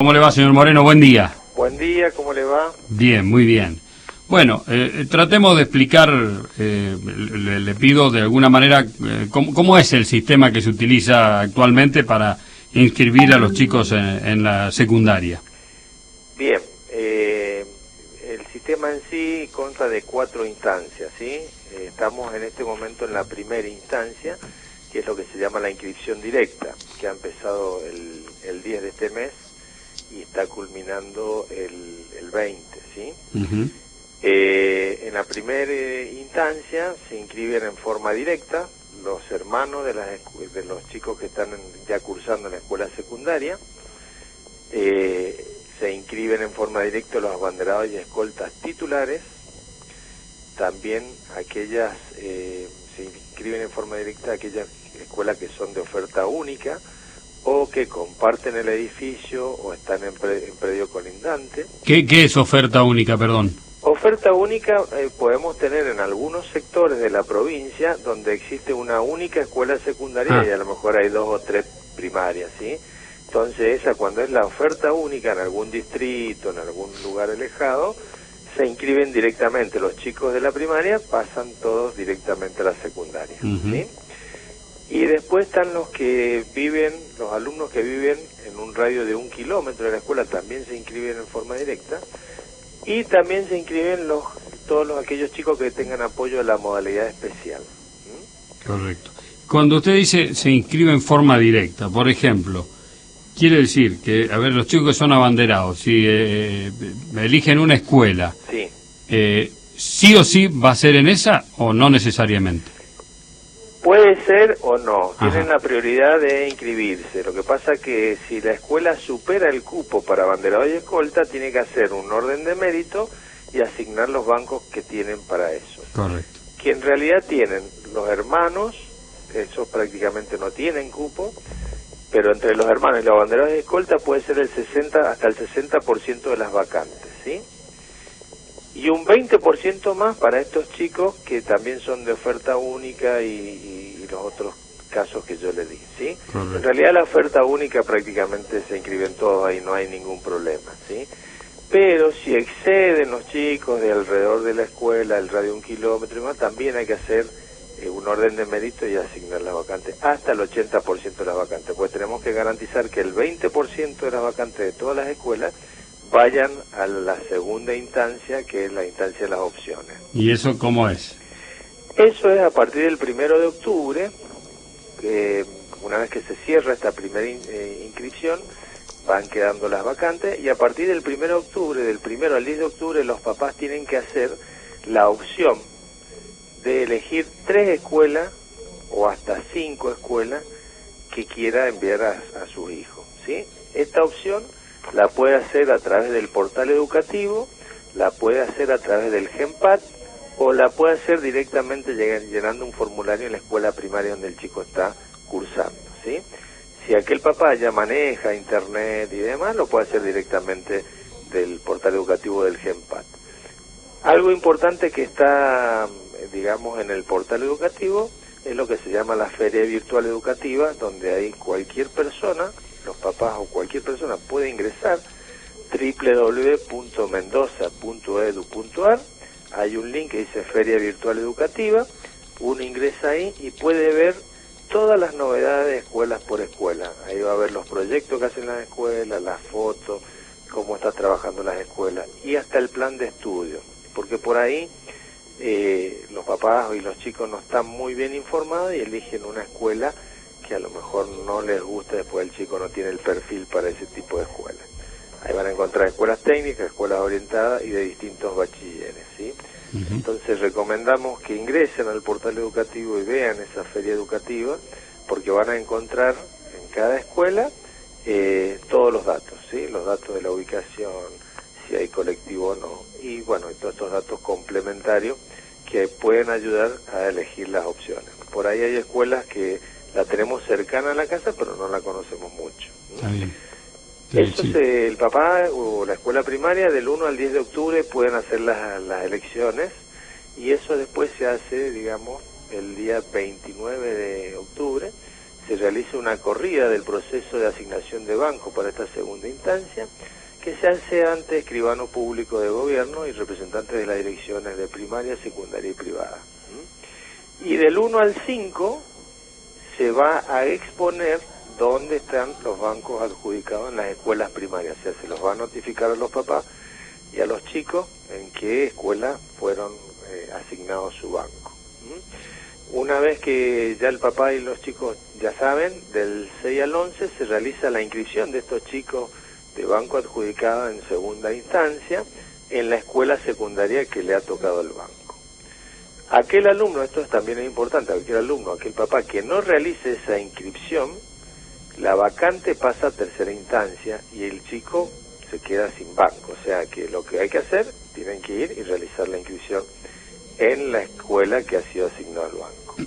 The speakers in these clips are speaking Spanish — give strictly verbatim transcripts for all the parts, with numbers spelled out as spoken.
¿Cómo le va, señor Moreno? Buen día. Buen día, ¿cómo le va? Bien, muy bien. Bueno, eh, tratemos de explicar, eh, le, le pido de alguna manera, eh, cómo, cómo es el sistema que se utiliza actualmente para inscribir a los chicos en, en la secundaria. Bien, eh, el sistema en sí consta de cuatro instancias, ¿sí? Eh, estamos en este momento en la primera instancia, que es lo que se llama la inscripción directa, que ha empezado el, el diez de este mes y está culminando el, el veinte, ¿sí? Uh-huh. Eh, en la primera instancia se inscriben en forma directa los hermanos de, las, de los chicos que están en, ya cursando en la escuela secundaria. Eh, se inscriben en forma directa los abanderados y escoltas titulares. También aquellas eh, se inscriben en forma directa aquellas escuelas que son de oferta única o que comparten el edificio o están en, pre, en predio colindante. ¿Qué, ¿Qué es oferta única, perdón? Oferta única eh, podemos tener en algunos sectores de la provincia donde existe una única escuela secundaria ah. y a lo mejor hay dos o tres primarias, ¿sí? Entonces esa, cuando es la oferta única en algún distrito, en algún lugar alejado, se inscriben directamente los chicos de la primaria, pasan todos directamente a la secundaria, uh-huh. ¿sí? Y después están los que viven, los alumnos que viven en un radio de un kilómetro de la escuela, también se inscriben en forma directa. Y también se inscriben los todos los, aquellos chicos que tengan apoyo a la modalidad especial. ¿Mm? Correcto. Cuando usted dice se inscribe en forma directa, por ejemplo, quiere decir que, a ver, los chicos que son abanderados, si eh, eligen una escuela, sí. Eh, ¿sí o sí va a ser en esa o no necesariamente? Puede ser o no, tienen Ajá. la prioridad de inscribirse. Lo que pasa que si la escuela supera el cupo para abanderado y escolta, tiene que hacer un orden de mérito y asignar los bancos que tienen para eso. Correcto. Que en realidad tienen los hermanos, esos prácticamente no tienen cupo, pero entre los hermanos y los abanderados y escolta puede ser el sesenta hasta el sesenta por ciento de las vacantes, ¿sí? Y un veinte por ciento más para estos chicos que también son de oferta única y, y, y los otros casos que yo les di, ¿sí? Correcto. En realidad la oferta única prácticamente se inscriben todos ahí, no hay ningún problema, ¿sí? Pero si exceden los chicos de alrededor de la escuela, el radio de un kilómetro y más, también hay que hacer eh, un orden de mérito y asignar las vacantes, hasta el ochenta por ciento de las vacantes, pues tenemos que garantizar que el veinte por ciento de las vacantes de todas las escuelas vayan a la segunda instancia, que es la instancia de las opciones. ¿Y eso cómo es? Eso es a partir del primero de octubre, que una vez que se cierra esta primera in, eh, inscripción, van quedando las vacantes, y a partir del primero de octubre, del primero al diez de octubre, los papás tienen que hacer la opción de elegir tres escuelas, o hasta cinco escuelas, que quiera enviar a, a sus hijos, ¿sí? Esta opción la puede hacer a través del portal educativo, la puede hacer a través del GENPAD o la puede hacer directamente llenando un formulario en la escuela primaria donde el chico está cursando, ¿sí? Si aquel papá ya maneja internet y demás, lo puede hacer directamente del portal educativo del GENPAD. Algo importante que está, digamos, en el portal educativo es lo que se llama la Feria Virtual Educativa, donde hay cualquier persona, los papás o cualquier persona puede ingresar doble u doble u doble u punto mendoza punto edu punto ar, hay un link que dice Feria Virtual Educativa, uno ingresa ahí y puede ver todas las novedades de escuelas por escuela. Ahí va a ver los proyectos que hacen las escuelas, las fotos, cómo están trabajando las escuelas y hasta el plan de estudio, porque por ahí eh, los papás y los chicos no están muy bien informados y eligen una escuela que a lo mejor no les gusta, después el chico no tiene el perfil para ese tipo de escuelas. Ahí van a encontrar escuelas técnicas, escuelas orientadas y de distintos bachilleres, ¿sí? Uh-huh. Entonces recomendamos que ingresen al portal educativo y vean esa feria educativa, porque van a encontrar en cada escuela eh, todos los datos, ¿sí? Los datos de la ubicación, si hay colectivo o no, y bueno, y todos estos datos complementarios que pueden ayudar a elegir las opciones. Por ahí hay escuelas que la tenemos cercana a la casa, pero no la conocemos mucho. Está bien. Sí, Eso sí. es, el papá o la escuela primaria del uno al diez de octubre pueden hacer las, las elecciones, y eso después se hace, digamos, el día veintinueve de octubre, se realiza una corrida del proceso de asignación de banco para esta segunda instancia, que se hace ante escribano público de gobierno y representantes de las direcciones de primaria, secundaria y privada. ¿Mm? Y del uno al cinco se va a exponer dónde están los bancos adjudicados en las escuelas primarias, o sea, se los va a notificar a los papás y a los chicos en qué escuela fueron eh, asignados su banco. ¿Mm? Una vez que ya el papá y los chicos ya saben, del seis al once se realiza la inscripción de estos chicos de banco adjudicado en segunda instancia en la escuela secundaria que le ha tocado el banco. Aquel alumno, esto también es importante, aquel alumno, aquel papá que no realice esa inscripción, la vacante pasa a tercera instancia y el chico se queda sin banco. O sea que lo que hay que hacer, tienen que ir y realizar la inscripción en la escuela que ha sido asignado al banco.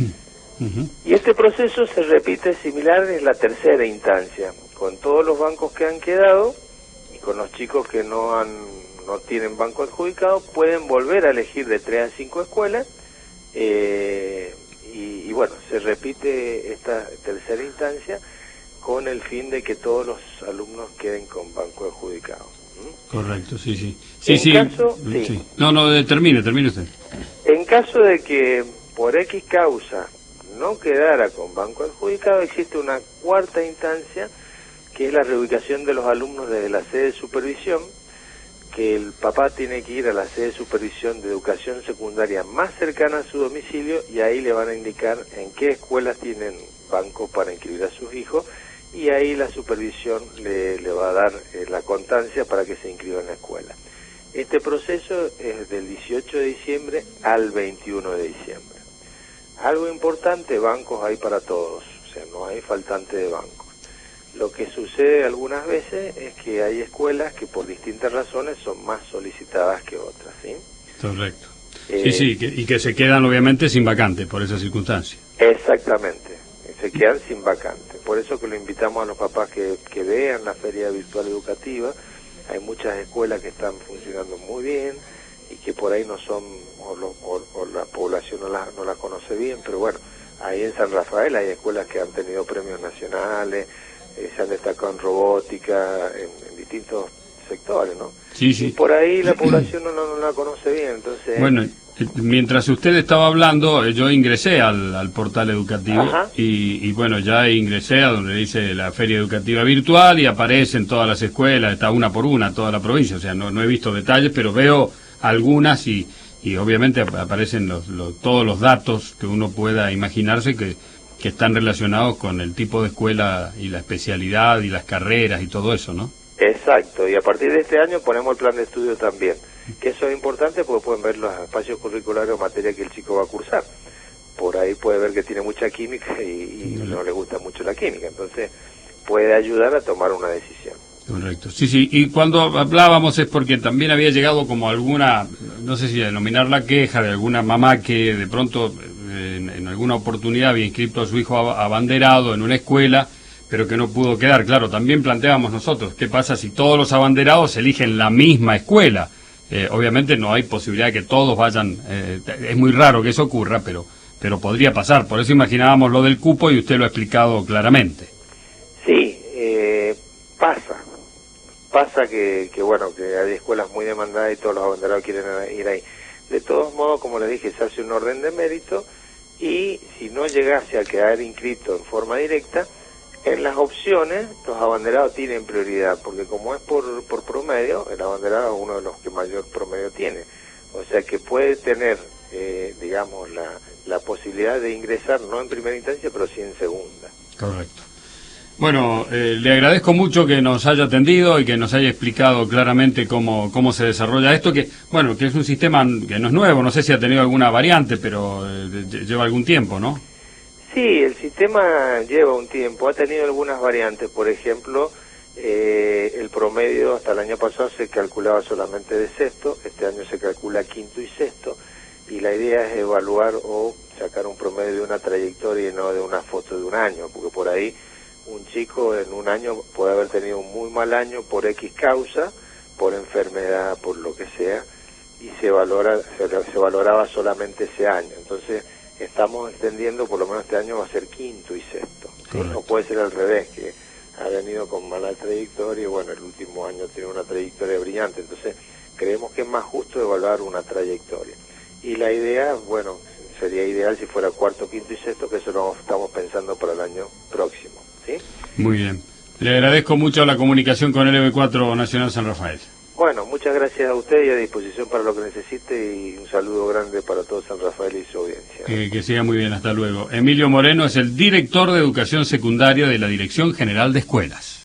Y este proceso se repite similar en la tercera instancia, con todos los bancos que han quedado y con los chicos que no han no tienen banco adjudicado, pueden volver a elegir de tres a cinco escuelas, eh, y, y bueno, se repite esta tercera instancia con el fin de que todos los alumnos queden con banco adjudicado. ¿Mm? Correcto, sí, sí. Sí, en sí. Caso, sí. sí. No, no, termine, termine usted. En caso de que por X causa no quedara con banco adjudicado, existe una cuarta instancia, que es la reubicación de los alumnos desde la sede de supervisión, que el papá tiene que ir a la sede de supervisión de educación secundaria más cercana a su domicilio y ahí le van a indicar en qué escuelas tienen banco para inscribir a sus hijos y ahí la supervisión le, le va a dar eh, la constancia para que se inscriba en la escuela. Este proceso es del dieciocho de diciembre al veintiuno de diciembre. Algo importante, bancos hay para todos, o sea, no hay faltante de bancos. Lo que sucede algunas veces es que hay escuelas que por distintas razones son más solicitadas que otras, ¿sí? Correcto. Eh, sí, sí, que, y que se quedan obviamente sin vacante por esa circunstancia. Exactamente, se quedan sin vacante. Por eso que lo invitamos a los papás que, que vean la Feria Virtual Educativa. Hay muchas escuelas que están funcionando muy bien y que por ahí no son, o, lo, o, o la población no las no la conoce bien, pero bueno, ahí en San Rafael hay escuelas que han tenido premios nacionales, eh, se han destacado en robótica, en, en distintos sectores, ¿no? Sí, sí. Y por ahí la población no, no, no la conoce bien, entonces... Bueno, mientras usted estaba hablando, yo ingresé al, al portal educativo y, y bueno, ya ingresé a donde dice la Feria Educativa Virtual y aparecen todas las escuelas, está una por una, toda la provincia, o sea, no, no he visto detalles, pero veo algunas y, y obviamente aparecen los, los, todos los datos que uno pueda imaginarse que, que están relacionados con el tipo de escuela y la especialidad y las carreras y todo eso, ¿no? Exacto, y a partir de este año ponemos el plan de estudio también, que eso es importante porque pueden ver los espacios curriculares o materia que el chico va a cursar. Por ahí puede ver que tiene mucha química y, y no le gusta mucho la química, entonces puede ayudar a tomar una decisión. Correcto, sí, sí, y cuando hablábamos es porque también había llegado como alguna, no sé si denominar la queja de alguna mamá que de pronto en, en alguna oportunidad había inscrito a su hijo abanderado en una escuela, pero que no pudo quedar. Claro, también planteábamos nosotros, ¿qué pasa si todos los abanderados eligen la misma escuela? Eh, obviamente no hay posibilidad de que todos vayan, eh, es muy raro que eso ocurra, pero pero podría pasar. Por eso imaginábamos lo del cupo y usted lo ha explicado claramente. Sí, eh, pasa. Pasa que, que, bueno, que hay escuelas muy demandadas y todos los abanderados quieren ir ahí. De todos modos, como les dije, se hace un orden de mérito y si no llegase a quedar inscrito en forma directa, en las opciones, los abanderados tienen prioridad, porque como es por, por promedio, el abanderado es uno de los que mayor promedio tiene. O sea que puede tener, eh, digamos, la, la posibilidad de ingresar, no en primera instancia, pero sí en segunda. Correcto. Bueno, eh, le agradezco mucho que nos haya atendido y que nos haya explicado claramente cómo, cómo se desarrolla esto, que bueno, que es un sistema que no es nuevo, no sé si ha tenido alguna variante, pero eh, lleva algún tiempo, ¿no? Sí, el sistema lleva un tiempo, ha tenido algunas variantes, por ejemplo, eh, el promedio hasta el año pasado se calculaba solamente de sexto, este año se calcula quinto y sexto, y la idea es evaluar o sacar un promedio de una trayectoria y no de una foto de un año, porque por ahí un chico en un año puede haber tenido un muy mal año por X causa, por enfermedad, por lo que sea, y se valora se, se valoraba solamente ese año, entonces estamos extendiendo, por lo menos este año va a ser quinto y sexto. ¿sí? O puede ser al revés, que ha venido con mala trayectoria y bueno, el último año tiene una trayectoria brillante, entonces creemos que es más justo evaluar una trayectoria. Y la idea, bueno, sería ideal si fuera cuarto, quinto y sexto, que eso lo estamos pensando para el año próximo, ¿sí? Muy bien. Le agradezco mucho la comunicación con el L B cuatro Nacional San Rafael. Bueno, muchas gracias a usted y a disposición para lo que necesite, y un saludo grande para todo San Rafael y su audiencia. Que, que siga muy bien, hasta luego. Emilio Moreno es el director de Educación Secundaria de la Dirección General de Escuelas.